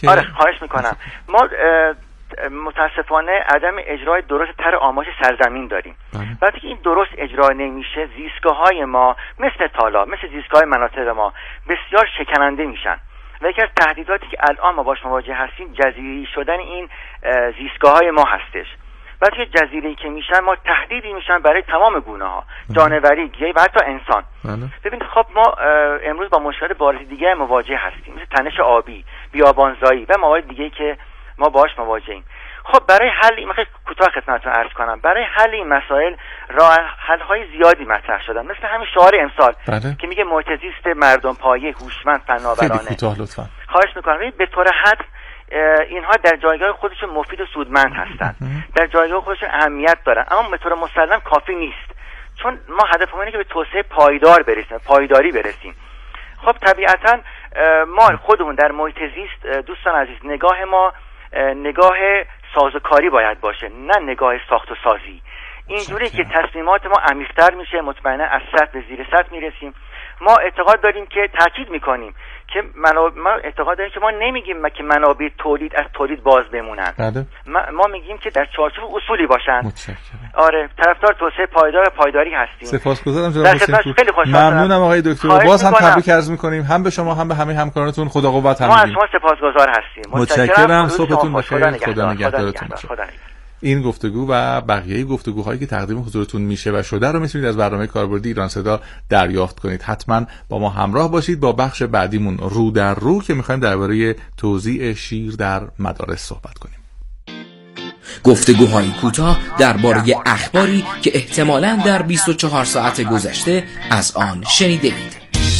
آره خواهش میکنم. ما متاسفانه عدم اجرای درست طرح آماج سرزمین داریم. وقتی که این درست اجرا نمیشه، زیستگاه‌های ما مثل تالاب، مثل زیستگاه مناطق ما بسیار شکننده میشن و یکی از تهدیداتی که الان ما باش مواجه هستیم جزیره‌ای شدن این زیستگاه‌های ما هستش. وقتی که جزیره‌ای که میشن، ما تهدیدی میشن برای تمام گونه‌ها، جانوری، گیاه و حتی انسان. ببینید خب ما امروز با مشکلات بارز دیگه مواجه هستیم، مثل تنش آبی، بیابانزایی و موارد دیگه‌ای که ما باهاش مواجهیم. خب برای حل من کوتاه خدمتتون عرض کنم، برای حل این مسائل راه حل‌های زیادی مطرح شدن، مثل همین شعار امسال که میگه محیط زیست مردم پایه، هوشمند، فناورانه. خیلی کوتاه لطفاً. خواهش می‌کنم. به طور حد اینها در جایگاه خودشون مفید و سودمند هستند، در جایگاه خودشون اهمیت دارن، اما به طور مسلم کافی نیست، چون ما هدفمون اینه که به توسعه پایداری برسیم. خب طبیعتاً ما خودمون در محیط زیست دوستان عزیز، نگاه ما نگاه سازوکاری باید باشه، نه نگاه ساخت و سازی. اینجوری که تصمیمات ما عمیق‌تر میشه، مطمئنا از سطح به زیر سطح میرسیم. ما اعتقاد داریم که تاکید میکنیم که ما اعتقاد داریم که ما نمیگیم که منابع تولید از تولید باز بمونن. ما میگیم که در چارچوب اصولی باشن. آره، طرفدار توسعه پایدار و پایداری هستیم. سپاسگزارم جناب حسین پور. ممنونم آقای دکتر. باز هم تبریک عرض میکنیم، هم به شما هم به همه همکارانتون. خدا قوت هم. ما از شما سپاسگزار هستیم. متشکرم. صبحتون بخیر. خدا نگهدارتون باشه. این گفتگو و بقیه گفتگوهایی که تقدیم حضورتون میشه و شده رو میتونید از برنامه کاربردی ایران صدا دریافت کنید. حتما با ما همراه باشید با بخش بعدیمون رو در رو که میخوایم درباره توزیع شیر در مدارس صحبت کنیم. گفتگوهای کوتاه درباره اخباری که احتمالاً در 24 ساعت گذشته از آن شنیدید.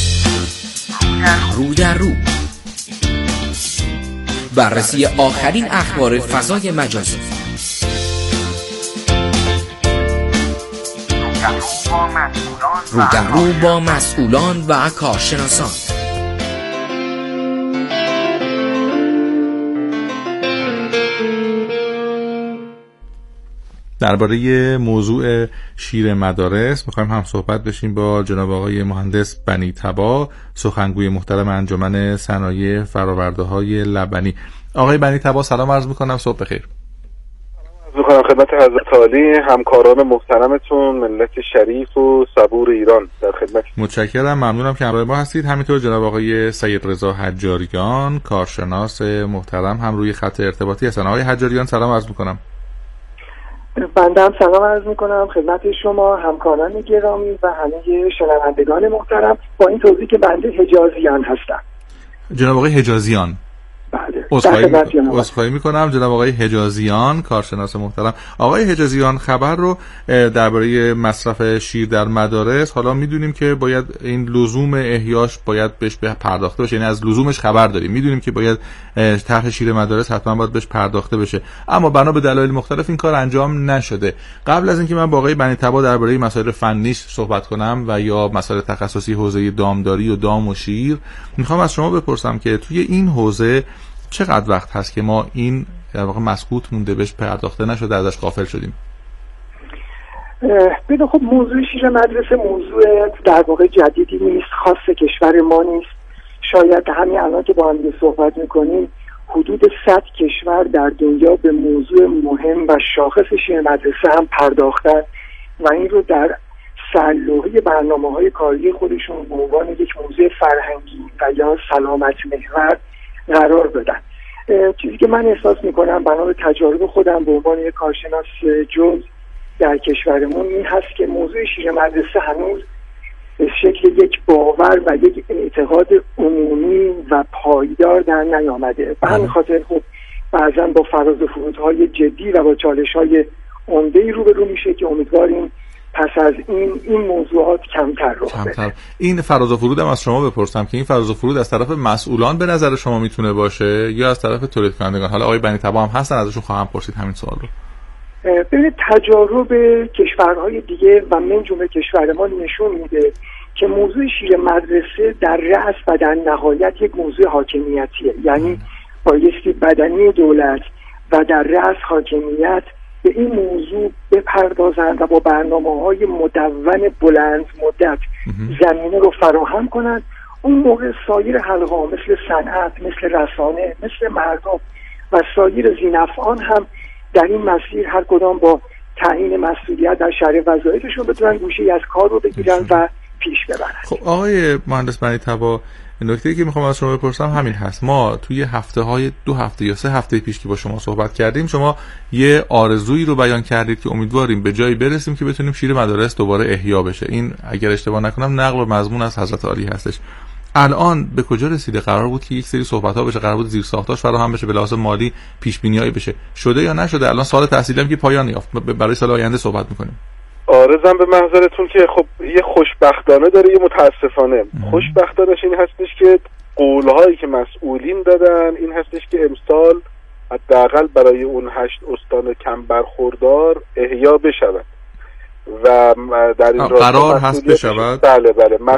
رو در رو، بررسی آخرین اخبار فضای مجازی. رو در رو با مسئولان و کارشناسان. درباره موضوع شیر مدارس میخوایم هم صحبت بشیم با جناب آقای مهندس بنی تبا، سخنگوی محترم انجمن صنایع فرآورده‌های لبنی. آقای بنی تبا سلام عرض میکنم، صبح بخیر. می‌خوام خدمت حضرت عالی، همکاران محترمتون، ملت شریف و صبور ایران در خدمت. متشکرم، ممنونم که همراه ما هستید. همینطور جناب آقای سید رضا حجاریان، کارشناس محترم، هم روی خط ارتباطی هستن. آقای حجاریان سلام عرض میکنم. بنده هم سلام عرض میکنم خدمت شما، همکاران گرامی و همه شنوندگان محترم. با این توضیح که بنده حجازیان هستم. جناب آقای حجازیان. بله. عذرخواهی میکنم جناب آقای حجازیان، کارشناس محترم. آقای حجازیان، خبر رو درباره مصرف شیر در مدارس، حالا میدونیم که باید این لزوم احیاش باید بهش پرداخته بشه، یعنی از لزومش خبر داریم، میدونیم که باید طرح شیر مدارس حتما باید بهش پرداخته بشه، اما بنا به دلایل مختلف این کار انجام نشده. قبل از اینکه من با آقای بنی تبا درباره مسائل فنیش صحبت کنم و یا مسائل تخصصی حوزه دامداری و دام و شیر، میخوام از شما بپرسم که توی این حوزه چقدر وقت هست که ما این در واقع مسکوت مونده، بهش پرداخته نشده، ازش غافل شدیم؟ ببین خب موضوع شیر مدرسه موضوع در واقع جدیدی نیست، خاص کشور ما نیست. شاید همین الان که با هم صحبت میکنیم حدود 100 کشور در دنیا به موضوع مهم و شاخص شیر مدرسه هم پرداختن و این رو در سرلوحه برنامه‌های کاری خودشون به عنوان یک موضوع فرهنگی و یا سلامت محور قرار بدن. چیزی که من احساس میکنم بنا به تجارب خودم به عنوان یک کارشناس جز در کشورمون این هست که موضوع شیر مدرسه هنوز به شکل یک باور و یک اعتقاد عمومی و پایدار در نیامده. به همین خاطر خب بعضا با فراز و فرودهای جدی و با چالش‌های عمده‌ای روبرو میشه که امیدواریم پس از این موضوعات کمتر رخ بده. این فراز و فرود هم از شما بپرسم که این فراز و فرود از طرف مسئولان به نظر شما میتونه باشه یا از طرف تولید کنندگان؟ حالا آقای بنی تبا هم هستن، ازشون خواهم پرسید همین سوال رو. ببینید تجارب کشورهای دیگه و من جمله کشور ما نشون میده که موضوع شیر مدرسه در رأس و در نهایت یک موضوع حاکمیتیه، یعنی بایستی بدنی دولت و در رأس حاکمیت به این موضوع بپردازند و با برنامه‌های مدون بلند مدت زمینه رو فراهم کنند. اون موقع سایر حلقه‌ها مثل صنعت، مثل رسانه، مثل مردم و سایر ذی‌نفعان هم در این مسیر هر کدام با تعیین مسئولیت در شرح وظایفشون بتونن گوشه‌ای از کار رو بگیرن و پیش ببرن. خب آقای مهندس بنی تبا، نکته‌ای که میخوام از شما بپرسم همین هست. ما توی هفته‌های 2 هفته یا 3 هفته پیش که با شما صحبت کردیم، شما یه آرزویی رو بیان کردید که امیدواریم به جایی برسیم که بتونیم شیر مدارس دوباره احیا بشه. این اگر اشتباه نکنم نقل و مضمون از حضرت عالی هستش. الان به کجا رسیده؟ قرار بود که یک سری صحبت‌ها بشه، قرار بود زیرساختاش فراهم بشه، به لحاظ مالی پیش بینی‌هایی بشه. شده یا نشده؟ الان سال تحصیلی هم که پایان یافت، برای سال آینده صحبت می‌کنیم. آرزم به محضرتون که خب یه خوشبختانه داره، یه متاسفانه. خوشبختانش این هستش که قولهایی که مسئولین دادن این هستش که امسال حداقل برای اون 8 استان کم برخوردار احیا بشود و در این قرار هست بشود. بله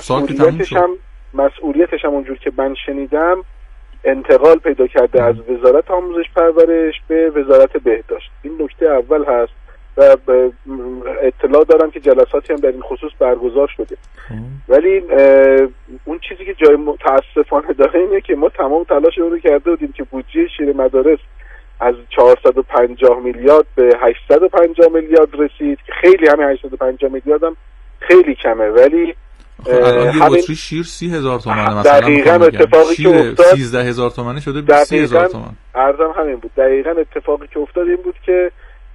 مسئولیتش هم اونجور که من شنیدم انتقال پیدا کرده از وزارت آموزش پرورش به وزارت بهداشت. این نکته اول هست و اطلاع دارم که جلساتی هم در این خصوص برگزار شده. ولی اون چیزی که جای متاسفانه داره اینه که ما تمام تلاش رو کرده بودیم که بودجه شیر مدارس از 450 میلیارد به 850 میلیارد رسید که خیلی، همین 850 میلیارد هم خیلی کمه، ولی الان یه بطری شیر 30,000 تومانه مثلا. دقیقاً اتفاقی که افتاد 13,000 تومانی شده به 30,000 تومان. عرضم همین بود. دقیقاً اتفاقی که افتاد این بود که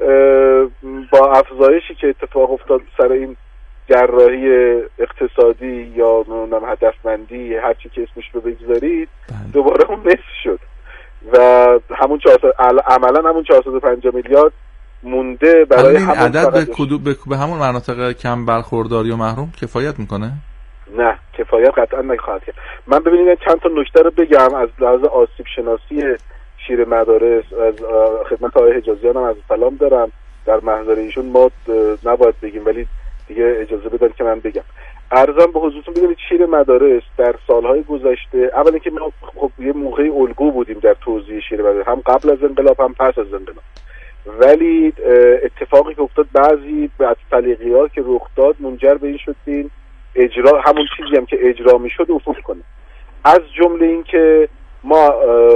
با افزایشی که اتفاق افتاد سر این جراحی اقتصادی یا هدفمندی، هر چی که اسمش رو بگذارید، دوباره اون نصف شد و همون عملاً همون 450 میلیارد مونده برای همون عدد به همون مناطق کم برخورداری و محروم کفایت میکنه؟ نه، کفایت قطعا نخواهد کرد. من ببینید چند تا نکته رو بگم از لحاظ آسیب شناسی شیر مدارس. از خدمت آقای حجازیان هم از سلام دارم، در محضر ایشون ما نباید بگیم ولی دیگه اجازه بدن که من بگم. عرضم به حضورتون ببینید شیر مدارس در سالهای گذشته، اولا که ما خب یه موقعی الگو بودیم در توزیع شیر مدارس، هم قبل از انقلاب هم پس از انقلاب، ولی اتفاقی که افتاد بعضی از سلیقه‌ها که رخ داد منجر به این شد که این اجرا، همون چیزی هم که اجرا میشد افول کنه. از جمله این که ما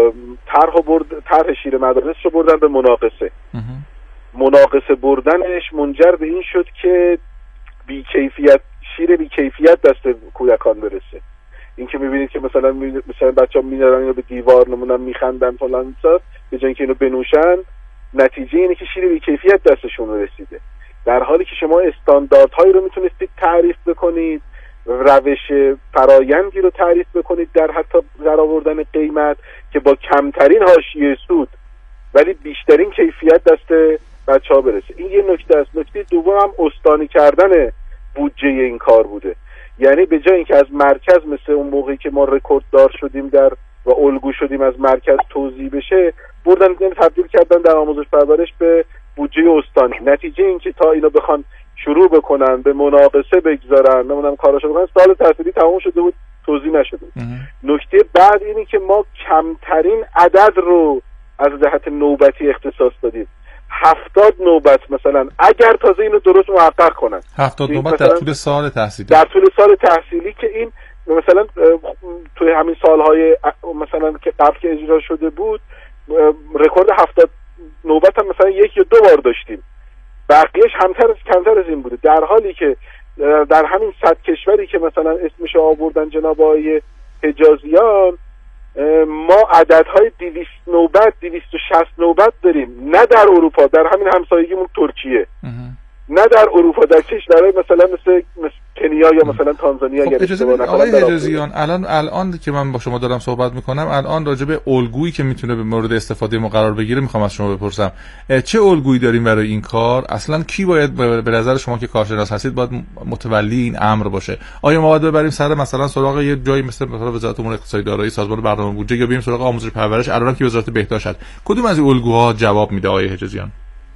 طرح شیر مدارس رو بردن به مناقصه بردنش منجر به این شد که شیر بی کیفیت دست کودکان برسه. این که میبینید که مثلا بچه‌ها میارن اینو به دیوار نمونن میخندن فلان چیزا، به جای اینکه اینو بنوشن، نتیجه اینه که شیر بی کیفیت دستشون رسیده. در حالی که شما استانداردهایی رو میتونستید تعریف بکنید، روش فرایندی رو تعریف بکنید در حتی درآوردن قیمت که با کمترین حاشیه سود ولی بیشترین کیفیت دست بچه‌ها برسه. این یه نکته است. نکته دوم هم استانی کردن بودجه این کار بوده. یعنی به جای اینکه از مرکز مثل اون موقعی که ما رکورددار شدیم و الگو شدیم از مرکز توزیع بشه، بردن تبدیل کردن در آموزش پرورش به بودجه استانی. نتیجه این که تا اینا بخوان شروع بکنن به مناقصه بگذارن، نمیدونم کاراشو بکنن، سال تحصیلی تموم شده بود توزیع نشده بود. نکته بعد اینی که ما کمترین عدد رو از جهت نوبتی اختصاص دادیم. 70 نوبت مثلا، اگر تازه اینو درست محقق کنن 70 نوبت در طول سال تحصیلی، در طول سال تحصیلی که این مثلا توی همین سالهای مثلا که قبل که اجرا شده بود رکورد 70 نوبت هم مثلا 1 یا 2 بار داشتیم، بقیهش کمتر از این بوده. در حالی که در همین 100 کشوری که مثلا اسمش آوردن جناب آقای حجازیان، ما عددهای 200 نوبت 260 نوبت داریم، نه در اروپا، در همین همسایگیمون ترکیه، نه در اروپا، در کشورهای مثلا مثل کنیا یا مثلا تانزانیا. خب اجازه بدید آقای حجازیان، الان که من با شما دارم صحبت میکنم، الان راجع به الگویی که میتونه به مورد استفاده ما قرار بگیره میخوام از شما بپرسم. چه الگویی داریم برای این کار؟ اصلا کی باید به نظر شما که کارشناس هستید باید متولی این امر باشه؟ آیا ما باید ببریم سر مثلا سراغ یه جایی مثل وزارت امور اقتصادی دارایی، سازمان برنامه بودجه، یا بریم سراغ آموزش پرورش الان که وزارت بهداشت هست؟ کدوم از این الگوها جواب میده آقای حجازیان؟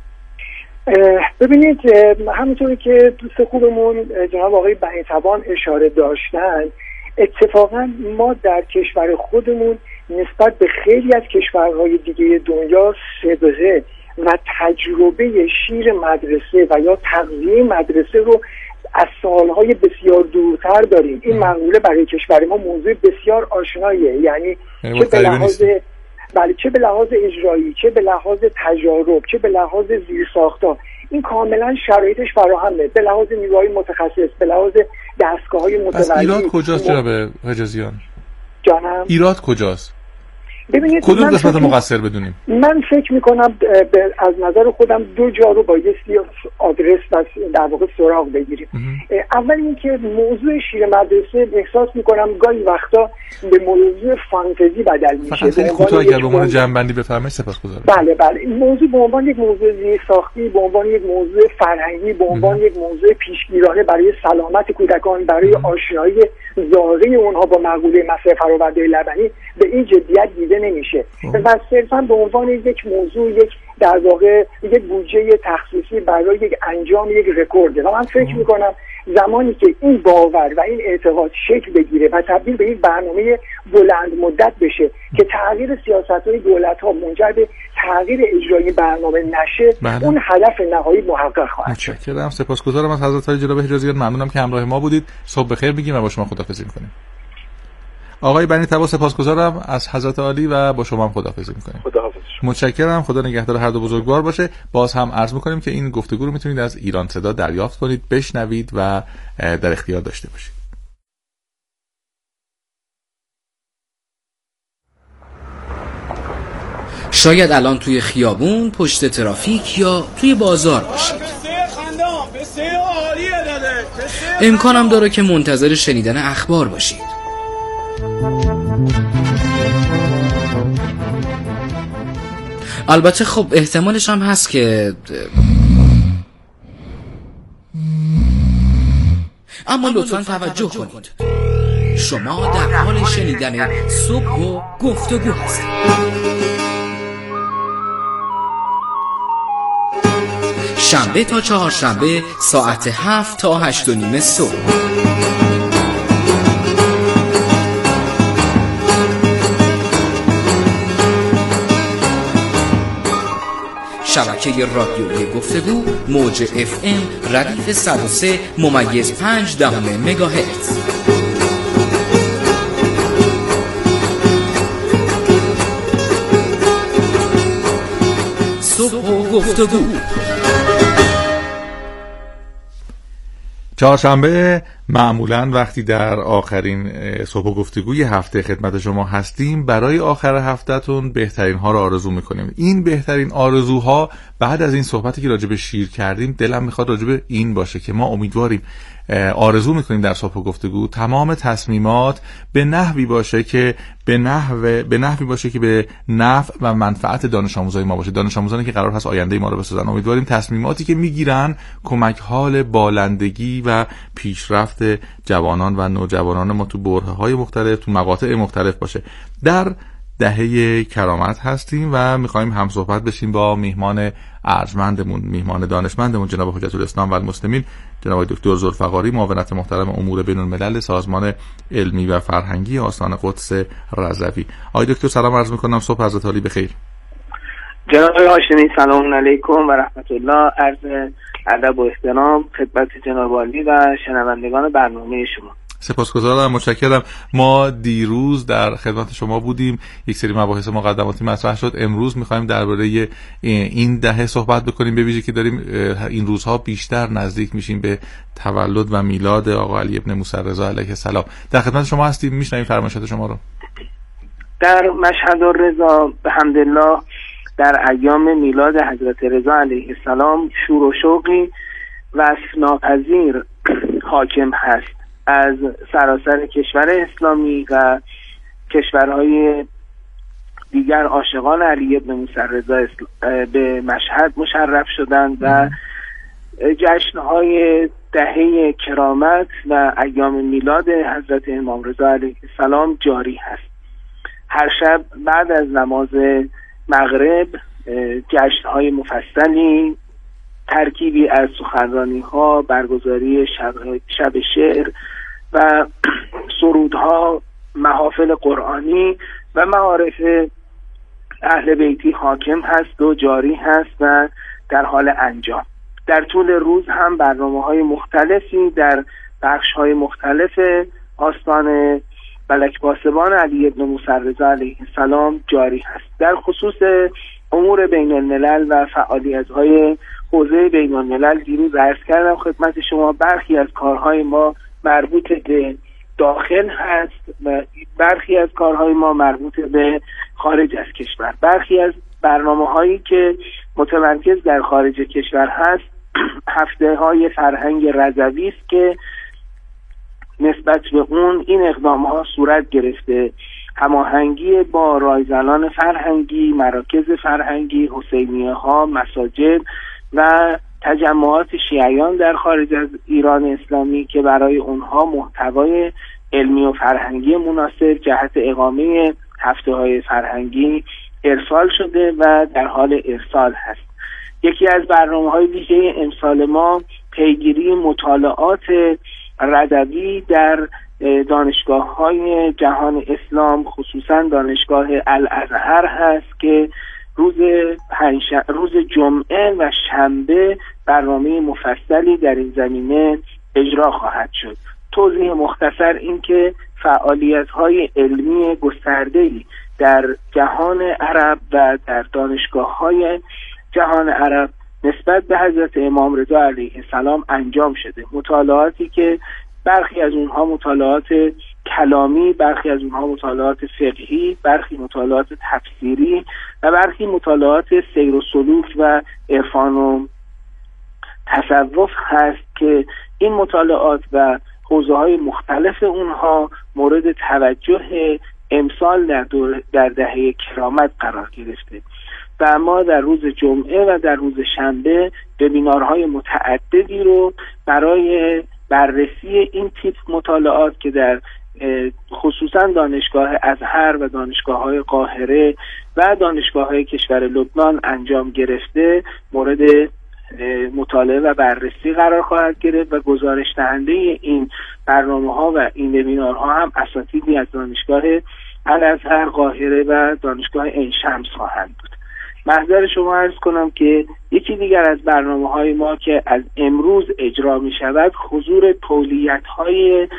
ببینید، همونطوری که دوست خوبمون جناب آقای بنی تبا اشاره داشتن، اتفاقا ما در کشور خودمون نسبت به خیلی از کشورهای دیگه دنیا سابقه و تجربه شیر مدرسه و یا تغذیه مدرسه رو از سالهای بسیار دورتر داریم. این مقوله برای کشور ما موضوع بسیار آشناییه، یعنی چه به لحاظ چه به لحاظ اجرایی، چه به لحاظ تجارب، چه به لحاظ زیرساخت‌ها، این کاملا شرایطش فراهمه، به لحاظ نیروهای متخصص، به لحاظ دستگاه‌های متولد. ایراد کجاست جناب حجازیان؟ جانم ایراد کجاست؟ ببینید کدوم قسمت مقصر بدونیم؟ من فکر میکنم از نظر خودم دو جا رو بایستی آدرس و در واقع سراغ بگیریم. اول اینکه موضوع شیر مدرسه احساس میکنم گاهی وقتا به موضوع فانتزی بدل میشه. فقط خیلی کوتاه اگر به عنوان جنبندی بفرمایید سپاسگزارم. بله این موضوع به عنوان یک موضوع زیرساختی، به عنوان یک موضوع فرهنگی، به عنوان یک موضوع پیشگیرانه برای سلامت کودکان، برای آشنایی ظاهری اونها با مقوله مصرف فرآورده لبنی به این جدیت دیده نمیشه و صرفا به عنوان یک موضوع، یک در واقع یک بودجه تخصیصی برای یک انجام یک رکورده. و من فکر میکنم زمانی که این باور و این اعتقاد شکل بگیره و تبدیل به یک برنامه بلند مدت بشه که تغییر سیاست‌های دولت‌ها منجر به تغییر اجرایی برنامه نشه، اون هدف نهایی محقق خواهد شد. متشکرم، سپاسگزارم از حضرت عالی جناب حجازیان. ممنونم که همراه ما بودید. صبح بخیر میگیم و با شما خداحافظی می‌کنیم. آقای بنی طبا سپاسگزارم از حضرت عالی و با شما هم خداحافظی می‌کنیم. خداحافظ. متشکرم. خدا نگهدار هر دو بزرگوار باشه. باز هم عرض می‌کنیم که این گفتگو رو می‌تونید از ایران صدا دریافت کنید، بشنوید و در اختیار داشته باشید. شاید الان توی خیابون، پشت ترافیک یا توی بازار باشید. امکانم داره که منتظر شنیدن اخبار باشید. البته خب احتمالش هم هست که اما لطفاً توجه کنید، شما در حال شنیدن صبح و گفتگو هستید. شنبه تا چهارشنبه ساعت 7 تا 8:30 صبح. شبکه رادیویی گفتگو موج FM ردیف 103.5 مگاهرتز. صبح و گفتگو. چهارشنبه معمولاً وقتی در آخرین صبح و گفتگوی هفته خدمت شما هستیم، برای آخر هفتهتون بهترین ها رو آرزو میکنیم. این بهترین آرزوها بعد از این صحبتی که راجع به شیر کردیم، دلم میخواد راجع به این باشه که ما امیدواریم، آرزو میکنیم در صبح و گفتگو تمام تصمیمات به نحوی باشه که به نفع و منفعت دانش آموزای ما باشه، دانش آموزانی که قرار هست آینده ما رو بسازن. امیدواریم تصمیماتی که میگیرن کمک حال بالندگی و پیشرفت جوانان و نوجوانان ما تو برهه‌های مختلف، تو مقاطع مختلف باشه. در دهه کرامت هستیم و میخوایم هم صحبت بشیم با میهمان ارجمندمون، میهمان دانشمندمون، جناب حجت الاسلام و المسلمین، جناب دکتر ذوالفقاری، معاونت محترم امور بین الملل سازمان علمی و فرهنگی آستان قدس رضوی. آقای دکتر سلام عرض میکنم، صبح حضرت عالی بخیر. جناب هاشمی سلام علیکم و رحمت الله. عرض ادب و احترام خدمت جناب عالی و شنوندگان برنامه شما. سپاسگزارم، متشکرم. ما دیروز در خدمت شما بودیم، یک سری مباحث مقدماتی مطرح شد. امروز می‌خوایم درباره این دهه صحبت بکنیم، به ویژه که داریم این روزها بیشتر نزدیک میشیم به تولد و میلاد آقا علی ابن موسی رضا علیه السلام. در خدمت شما هستیم، میشنویم فرمایشات شما رو. در مشهد الرضا به حمدالله در ایام میلاد حضرت رضا علیه السلام شور و شوقی وصف‌ناپذیر حاکم هست. از سراسر کشور اسلامی و کشورهای دیگر عاشقان علی ابن موسی رضا به مشهد مشرف شدند و جشنهای دهه کرامت و ایام میلاد حضرت امام رضا علیه السلام جاری هست. هر شب بعد از نماز مغرب جشنهای مفصلی، ترکیبی از سخنرانی‌ها، برگزاری شب شعر و سرودها، محافل قرآنی و معارف اهل بیتی حاکم هست و جاری هست و در حال انجام. در طول روز هم برنامه‌های مختلفی در بخش‌های مختلف آستان ملک پاسبان علی بن موسی رضا علیه السلام جاری هست. در خصوص امور بین الملل و فعالیت‌های حوزه بین الملل دیروز عرض کردم خدمت شما برخی از کارهای ما مربوط به داخل هست و برخی از کارهای ما مربوط به خارج از کشور. برخی از برنامه‌هایی که متمرکز در خارج کشور هست هفته‌های فرهنگ رضوی است که نسبت به اون این اقدام‌ها صورت گرفته. هماهنگی با رایزنان فرهنگی، مراکز فرهنگی، حسینیه‌ها، مساجد و تجمعات شیعیان در خارج از ایران اسلامی که برای اونها محتوای علمی و فرهنگی مناسب جهت اقامه هفته‌های فرهنگی ارسال شده و در حال ارسال هست. یکی از برنامه‌های ویژه امسال ما پیگیری مطالعات رضوی در دانشگاه‌های جهان اسلام خصوصا دانشگاه الازهر هست که روز جمعه و شنبه برنامه مفصلی در این زمینه اجرا خواهد شد. توضیح مختصر این که فعالیت‌های علمی گسترده‌ای در جهان عرب و در دانشگاه‌های جهان عرب نسبت به حضرت امام رضا علیه السلام انجام شده. مطالعاتی که برخی از اونها مطالعات کلامی، برخی از اونها مطالعات فقهی، برخی مطالعات تفسیری و برخی مطالعات سیر و سلوک و عرفان و تصوف هست که این مطالعات و حوزه‌های مختلف اونها مورد توجه امسال در دهه کرامت قرار گرفته و ما در روز جمعه و در روز شنبه وبینارهای متعددی رو برای بررسی این تیپ مطالعات که در خصوصا دانشگاه ازهر و دانشگاه‌های قاهره و دانشگاه‌های کشور لبنان انجام گرفته مورد مطالعه و بررسی قرار خواهد گرفت و گزارش دهنده این برنامه‌ها و این وبینارها هم اساتیدی از دانشگاه الازهر قاهره و دانشگاه عین شمس خواهند بود. محضر شما عرض کنم که یکی دیگر از برنامه‌های ما که از امروز اجرا می شود حضور تولیت‌های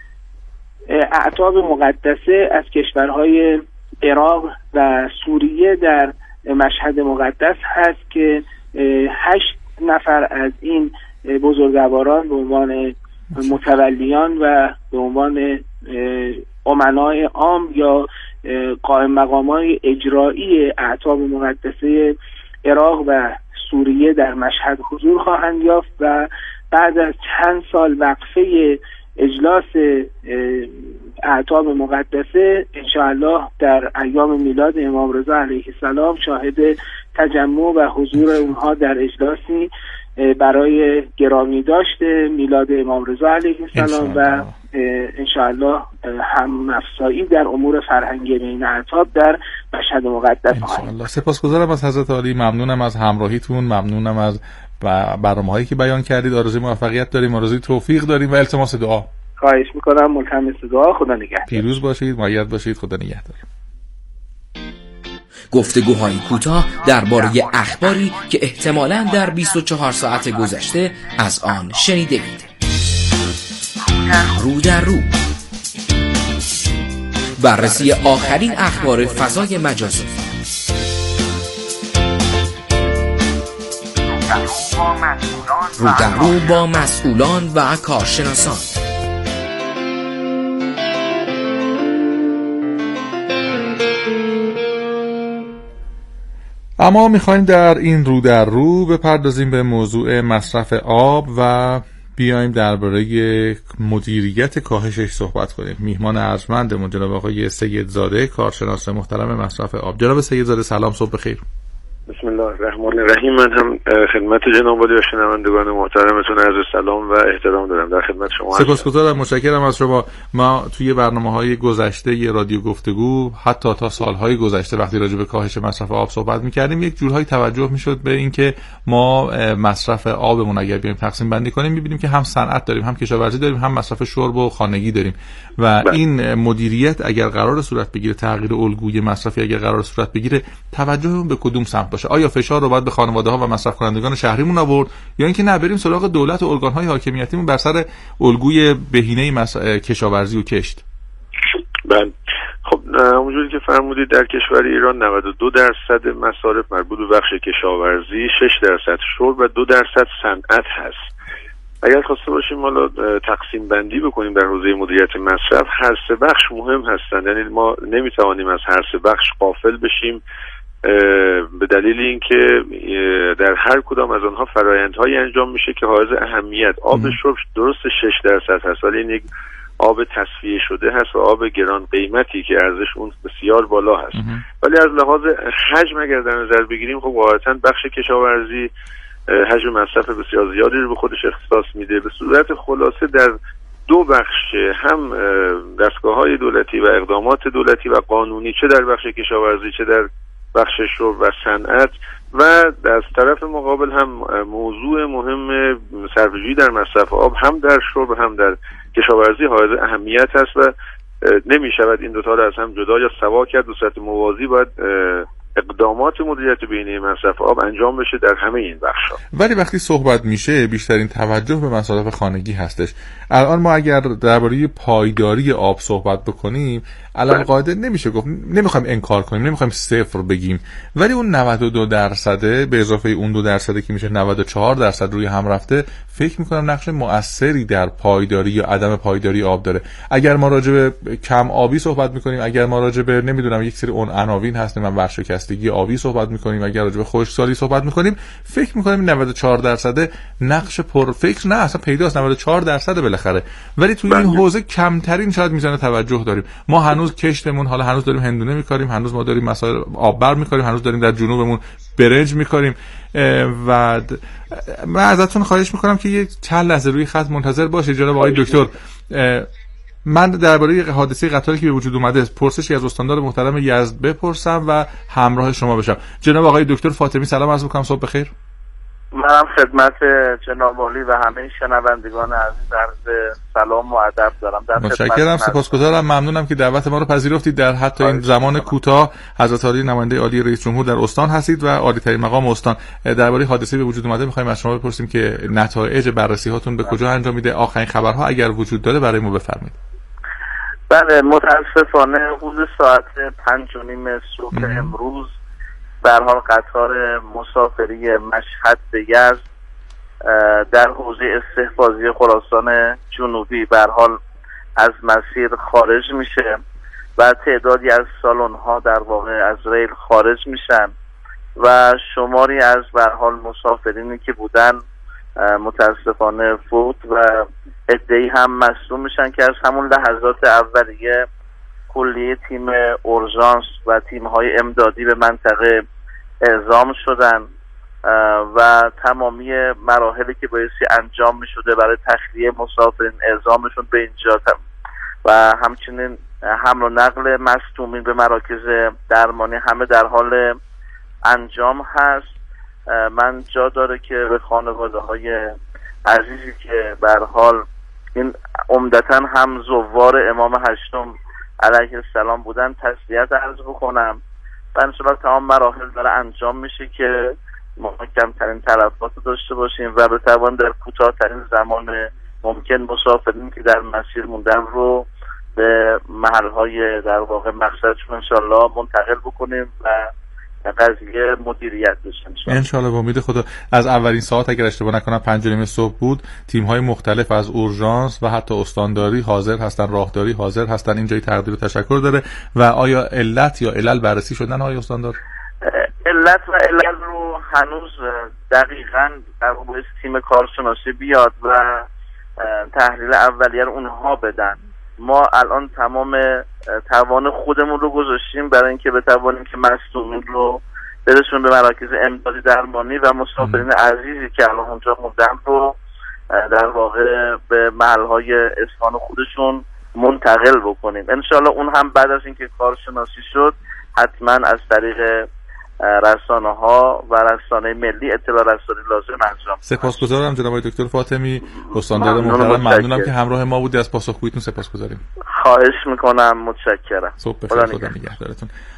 اعتاب مقدسه از کشورهای عراق و سوریه در مشهد مقدس هست که 8 نفر از این بزرگواران به عنوان متولیان و به عنوان امنای عام یا قائم مقامای اجرایی اعتاب مقدسه عراق و سوریه در مشهد حضور خواهند یافت و بعد از چند سال وقفه اجلاس اعتاب مقدسه انشاءالله در ایام میلاد امام رضا علیه السلام شاهد تجمع و حضور اونها در اجلاسی برای گرامی داشته میلاد امام رضا علیه السلام و انشاءالله هم نفسایی در امور فرهنگی بین اعتاب در مشهد مقدس خواهیم. سپاسگزارم از حضرت عالی، ممنونم از همراهیتون، ممنونم از برنامه‌هایی که بیان کردید. آرزوی موفقیت داریم، آرزوی توفیق داریم و التماس دعا. خواهش میکنم، ملتمس دعا. خدا نگهدار. پیروز باشید، مؤید باشید. خدا نگهدار. گفتگوهای کوتاه درباره اخباری که احتمالاً در 24 ساعت گذشته از آن شنیدید. رو در رو، بررسی آخرین اخبار فضای مجازی. رو در رو با مسئولان و کارشناسان. اما میخوایم در این رو در رو بپردازیم به موضوع مصرف آب و بیایم درباره مدیریت کاهشش صحبت کنیم. میهمان ارجمندمون جناب آقای سیدزاده، کارشناس محترم مصرف آب. جناب سیدزاده سلام، صبح بخیر. بسم الله الرحمن الرحیم. من هم خدمت جناب عالی و شنوندگان محترمتون عرض سلام و احترام دارم. در خدمت شما هستم. سپاسگزارم، متشکرم از شما. ما توی برنامه‌های گذشته رادیو گفتگو حتی تا سال‌های گذشته وقتی راجع به کاهش مصرف آب صحبت می‌کردیم یک جورهایی توجه می‌شد به اینکه ما مصرف آبمون اگر بیایم تقسیم بندی کنیم می‌بینیم که هم صنعت داریم، هم کشاورزی داریم، هم مصرف شرب و خانگی داریم و این مدیریت اگر قرار صورت بگیره، تغییر الگوی مصرفی اگر قرار صورت بگیره، توجهمون به کدوم سمت باشه؟ آیا فشار رو باید به خانواده‌ها و مصرف کنندگان شهریمون آورد یا اینکه نه بریم سراغ دولت و ارگان‌های حاکمیتیمون بر سر الگوی بهینه کشاورزی و کشت؟ بله، خب اونجوری که فرمودید در کشور ایران 92% مصارف مربوط به بخش کشاورزی، 6% شرب و 2% صنعت هست. اگر خواسته باشیم حالا تقسیم بندی بکنیم در حوزه مدیریت مصرف، هر سه بخش مهم هستند. یعنی ما نمیتوانیم از هر سه بخش غافل بشیم به دلیل اینکه در هر کدام از آنها فرآیندهایی انجام میشه که حائز اهمیت. آب شرب درست 6% هست ولی این یک آب تصفیه شده هست و آب گران قیمتی که ارزش اون بسیار بالا هست. ولی از لحاظ حجم اگر در نظر بگیریم، خب واقعا بخش کشاورزی حجم مصرف بسیار زیادی رو به خودش اختصاص میده. به صورت خلاصه در دو بخش، هم دستگاه‌های دولتی و اقدامات دولتی و قانونی، چه در بخش کشاورزی چه در بخش شرب و صنعت، و از طرف مقابل هم موضوع مهم صرفه‌جویی در مصرف آب هم در شرب هم در کشاورزی حائز اهمیت است و نمی شود این دوتا رو از هم جدا یا سوا کرد. به صورت موازی باید اقدامات مدیریت بهینه مصرف آب انجام بشه در همه این بخش‌ها. ولی وقتی صحبت میشه بیشترین توجه به مصارف خانگی هستش. الان ما اگر درباره پایداری آب صحبت بکنیم، الان قاعده نمیشه گفت، نمیخوایم انکار کنیم، نمیخوایم صفر بگیم، ولی اون 92% به اضافه اون 2% که میشه 94% روی هم رفته، فکر میکنم نقش مؤثری در پایداری یا عدم پایداری آب داره. اگر ما راجع به کم آبی صحبت میکنیم، اگر ما راجع به نمیدونم یک سری اون عناوین هست، من ورشکستگی آبی صحبت میکنیم، اگر راجع به خشکسالی صحبت میکنیم، فکر میکنم 94% نقش پرفکر نه اصلا پیداست، 94% بالاخره. ولی توی این حوزه کمترین شاید میزان توجه داریم. ما هنوز کشتمون، حالا هنوز داریم هندونه میکاریم، هنوز ما داریم مسائل آببر میکاریم، هنوز داریم در جنوبمون برنج میکاریم و من ازتون خواهش میکنم که یک چند لحظه روی خط منتظر باشید جناب آقای دکتر. من درباره حادثه قطاری که به وجود اومده پرسشی از استاندار محترم یزد بپرسم و همراه شما بشم. جناب آقای دکتر فاطمی سلام عرض میکنم، صبح بخیر. منم خدمت جناب عالی و همه شنوندگان عزیز عرض سلام و ادب دارم. متشکرم، سپاسگزارم، ممنونم که دعوت ما رو پذیرفتید. در حتی این زمان کوتاه حضرت عالی نماینده عالی رئیس جمهور در استان هستید و عالی ترین مقام استان. درباره حادثه به وجود اومده می‌خوایم از شما بپرسیم که نتایج بررسی هاتون به کجا انجام میده، آخرین خبرها اگر وجود داره برای ما بفرمایید. بله، متاسفانه حدود ساعت 5:30 صبح امروز در حال قطار مسافری مشهد به یزد در حوزه استحفاظی خراسان جنوبی به حال از مسیر خارج میشه و تعدادی از سالن‌ها در واقع از ریل خارج میشن و شماری از به حال مسافرینی که بودن متاسفانه فوت و عده‌ای هم مصدوم میشن که از همون لحظات اولیه کلیه تیم اورژانس و تیم‌های امدادی به منطقه اعزام شدن و تمامی مراحلی که بایستی انجام می شده برای تخلیه مسافرین اعزامشون به اینجا و همچنین حمل و نقل مصدومین به مراکز درمانی همه در حال انجام هست. من جا داره که به خانواده های عزیزی که به هر حال این عمدتاً هم زوار امام هشتم علیه السلام بودن تسلیت عرض بکنم و انشاءالله تمام مراحل داره انجام میشه که ما کمترین تلفات داشته باشیم و بتوان در کوتاه‌ترین زمان ممکن مسافرین که در مسیر موندن رو به محلهای در واقع مقصدشون انشاءالله منتقل بکنیم و قضیه مدیریت بشه انشاءالله. با امید خدا از اولین ساعت اگر اشتباه نکنم 5:30 صبح بود، تیم‌های مختلف از اورژانس و حتی استانداری حاضر هستن، راهداری حاضر هستن. این جای تقدیر و تشکر داره. و آیا علت یا علل بررسی شدن آقای استاندار؟ علت و علل رو هنوز دقیقاً در باید تیم کارشناسی بیاد و تحلیل اولیه رو اونها بدن. ما الان تمام توان خودمون رو گذاشتیم برای اینکه بتوانیم که مصدومین رو برسونیم به مراکز امدادی درمانی و مسافرین عزیزی که الان اونجا موندن رو در واقع به محلهای اسکان خودشون منتقل بکنیم. انشالله اون هم بعد از اینکه کارشناسی شد حتما از طریق رسانه ها و رسانه ملی اطلاع رسانی لازم انجام. سپاسگزارم جناب دکتر فاطمی استاندار محترم، ممنونم که همراه ما بودی. از پاسخگوییتون سپاسگزاریم. خواهش میکنم، متشکرم. صبح بخیر، خدا نگهدارتون.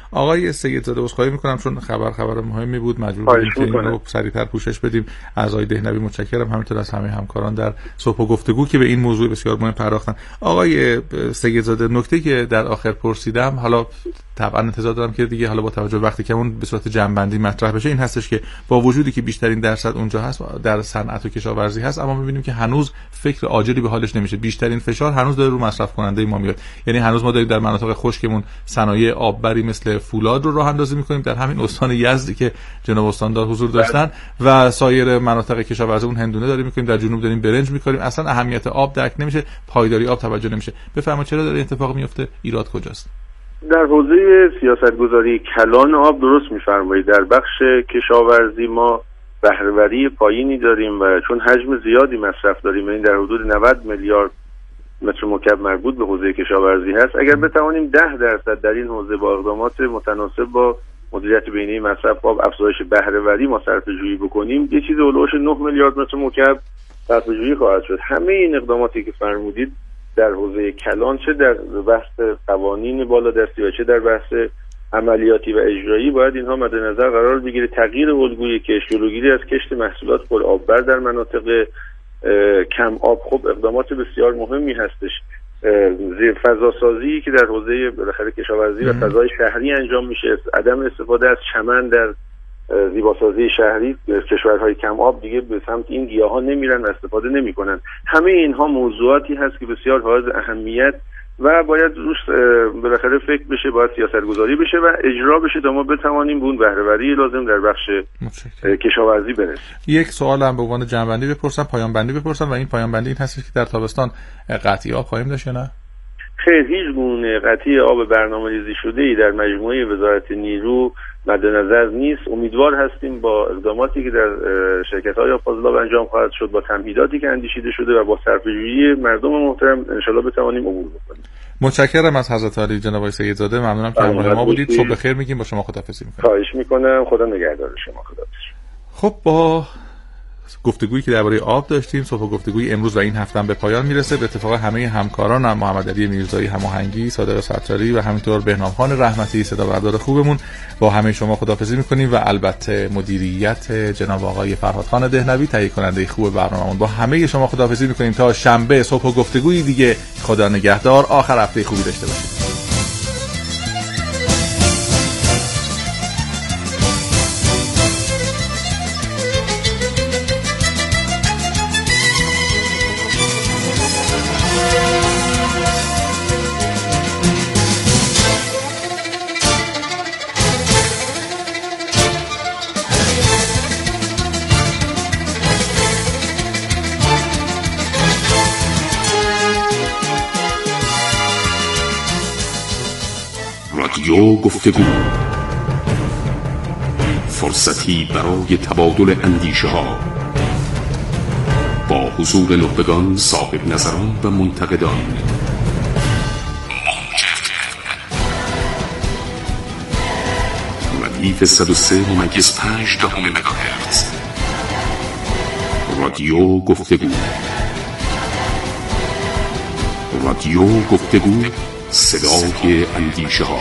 آقای سیدزاده عذرخواهی میکنم چون خبر مهمی بود، مجبور بودیم که این رو سریعتر پوشش بدیم. از آقای دهنوی متشکرم، همینطور از همه همکاران در صبح و گفتگو که به این موضوع بسیار مهم پرداختن. آقای سیدزاده، نکته که در آخر پرسیدم، حالا طبعا انتظار دارم که دیگه حالا با توجه به وقتی که اون به صورت جمع‌بندی مطرح بشه، این هستش که با وجودی که بیشترین درصد اونجا هست در صنعت و کشاورزی هست، اما می‌بینیم که هنوز فکر عاجلی به حالش نمیشه. بیشترین فشار هنوز داره رو مصرف کننده ما میاد. یعنی هنوز ما داریم در مناطق خشکمون صنایع آببری مثل فولاد رو راه اندازی می‌کنیم، در همین استان یزدی که جناب استاندار حضور داشتن و سایر مناطق کشاورزی اون هندونه داریم می‌کنیم، در جنوب داریم برنج می‌کاریم. اصلا اهمیت آب درک نمیشه، پایداری آب توجه نمیشه. بفرمایید چرا داره اتفاق میفته؟ ایراد کجاست؟ در حوزه سیاستگذاری کلان آب درست می‌فرمایید. در بخش کشاورزی ما بهره‌وری پایینی داریم و چون حجم زیادی مصرف داریم، این در حدود 90 میلیارد متر مکعب مربوط به حوزه کشاورزی هست. اگر بتوانیم 10% در این حوزه با اقدامات متناسب با مدیریت بینی مصرف آب، افزایش بهره‌وری ما صرفه‌جویی بکنیم، یه چیز اولوش 9 میلیارد متر مکعب صرفه‌جویی خواهد شد. همه این اقداماتی که فرمودید در حوزه کلان، چه در بحث قوانین بالادستی و چه در بحث عملیاتی و اجرایی، باید اینها مد نظر قرار بگیره. تغییر الگوی کشت، جلوگیری از کشت محصولات پرآببر در مناطق کم آب، خب اقدامات بسیار مهمی هستش. فضا سازی که در حوزه بالاخره کشاورزی و فضای شهری انجام میشه، عدم استفاده از چمن در زیباسازی شهری، کشورهای کم آب دیگه به سمت این گیاها نمیرن و استفاده نمیکنن. همه اینها موضوعاتی هست که بسیار حائز اهمیت و باید روش بالاخره فکر بشه، باید سیاستگذاری بشه و اجرا بشه تا ما بتوانیم به اون بهره‌وری لازم در بخش کشاورزی برسیم. یک سوال هم به عنوان جمع‌بندی بپرسم، پایان بندی بپرسم، و این پایان بندی این هست که در تابستان قطعی آب خواهیم داشت یا نه؟ خیر، هیچ گونه قطعی آب برنامه‌ریزی شده‌ای در مجموعه وزارت نیرو مد نظر نیست. امیدوار هستیم با اقداماتی که در شرکت‌های آب‌فاضلاب انجام خواهد شد، با تمهیداتی که اندیشیده شده و با صرفه‌جویی مردم محترم انشالله بتوانیم عبور بکنیم. متشکرم از حضرت عالی جناب آقای سیدزاده، ممنونم که همراه ما بودید. صبح بخیر میگیم، با شما خداحافظی می‌کنم. خواهش می‌کنم، خدا نگهدار شما. خداحافظ. خب با گفتگویی که درباره آب داشتیم، صبح گفتگوی امروز و این هفته هم به پایان میرسه. به اتفاق همه همکارانم، محمد علی میرزایی هماهنگی، صادق ستاری و همینطور بهنام خان رحمتی صدا بردار خوبمون، با همه شما خداحافظی میکنیم و البته مدیریت جناب آقای فرهاد خان دهنوی تهیه کننده خوب برنامه‌مون، با همه شما خداحافظی میکنیم تا شنبه صبح گفتگوی دیگه. خدا نگهدار، آخر هفته خوبی داشته باشید. رادیو گفتگو، فرصتی برای تبادل اندیشه ها با حضور نخبگان، صاحب نظران و منتقدان. ردیف 103.5 مگاهرتز. رادیو گفتگو. رادیو گفتگو، صدای اندیشه ها.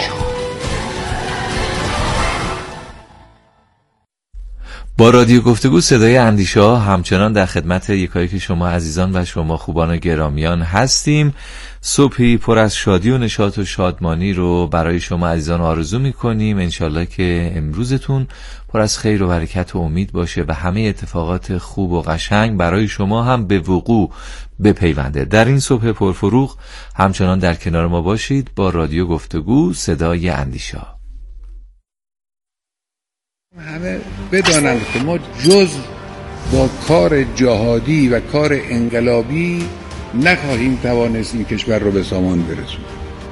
با رادیو گفتگو صدای اندیشه ها همچنان در خدمت یکایی که شما عزیزان و شما خوبان گرامیان هستیم. صبحی پر از شادی و نشاط و شادمانی رو برای شما عزیزان آرزو میکنیم. انشالله که امروزتون پر از خیر و برکت و امید باشه و همه اتفاقات خوب و قشنگ برای شما هم به وقوع بپیونده. در این صبح پرفروغ همچنان در کنار ما باشید با رادیو گفتگو، صدای اندیشه ها. همه بدانند که ما جز با کار جهادی و کار انقلابی نخواهیم توانست این کشور رو به سامان برسونیم.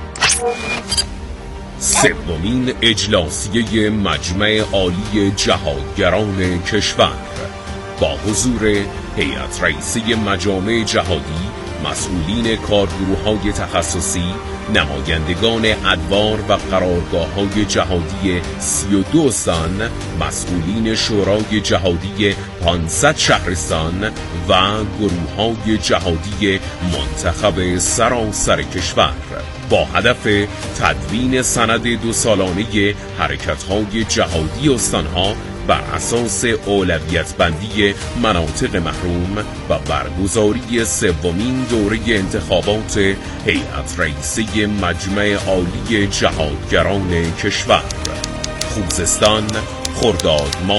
سومین اجلاسیه مجمع عالی جهادگران کشور با حضور هیئت رئیسه مجامع جهادی مسئولین کارگروه‌های تخصصی، نمایندگان ادوار و قرارگاه‌های جهادی 32 استان، مسئولین شورای جهادی 500 شهرستان و گروه‌های جهادی منتخب سراسر کشور با هدف تدوین سند 2 سالانه حرکت‌های جهادی استان‌ها بر اساس اولویت بندی مناطق محروم و برگزاری 3مین دوره انتخابات هیئت رئیسه مجمع عالی جهادگران کشور. خوزستان، خرداد ماه